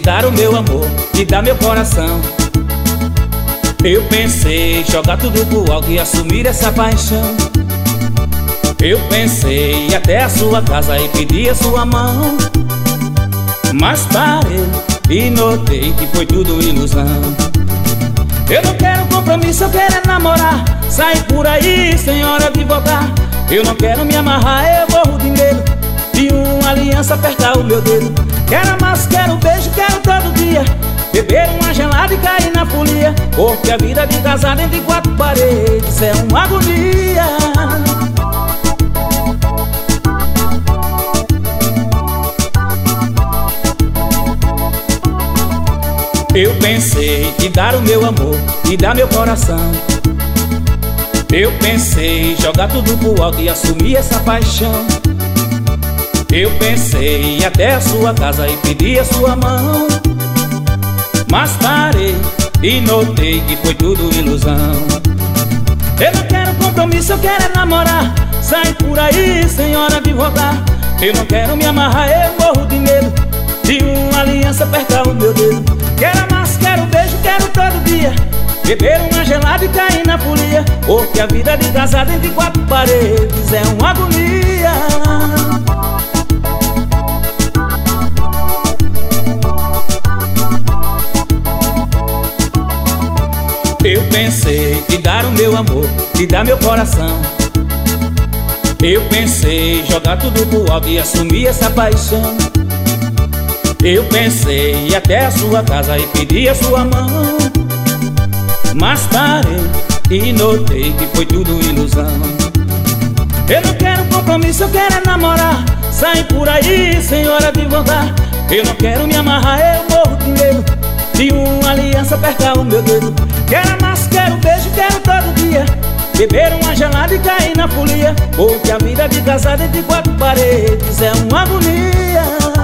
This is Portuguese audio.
dar o meu amor e dar meu coração. Eu pensei jogar tudo pro alto e assumir essa paixão. Eu pensei ir até a sua casa e pedir a sua mão, mas parei e notei que foi tudo ilusão. Eu não quero compromisso, eu quero é namorar, sair por aí sem hora de voltar. Eu não quero me amarrar, eu morro de medo de uma aliança apertar o meu dedo. Quero amasso, quero beijo, quero todo dia beber uma gelada e cair na folia, porque a vida de casado entre quatro paredes é uma agonia. Eu pensei em dar o meu amor e dar meu coração. Eu pensei em jogar tudo pro alto e assumir essa paixão. Eu pensei em ir até a sua casa e pedir a sua mão, mas parei e notei que foi tudo ilusão. Eu não quero compromisso, eu quero é namorar, sair por aí sem hora de voltar. Eu não quero me amarrar, eu morro de medo de uma aliança apertar o meu dedo. Quero amasso, quero beijo, quero todo dia beber uma gelada e cair na folia, porque a vida de casado entre quatro paredes é uma agonia. Eu pensei em dar o meu amor e dar meu coração. Eu pensei em jogar tudo pro alto e assumir essa paixão. Eu pensei em ir até a sua casa e pedir a sua mão, mas parei e notei que foi tudo ilusão. Eu não quero compromisso, eu quero é namorar, sair por aí sem hora de voltar. Eu não quero me amarrar, eu morro de medo de uma aliança apertar o meu dedo. Quero amasso, quero beijo, quero todo dia beber uma gelada e cair na folia, porque a vida de casado entre quatro paredes é uma agonia.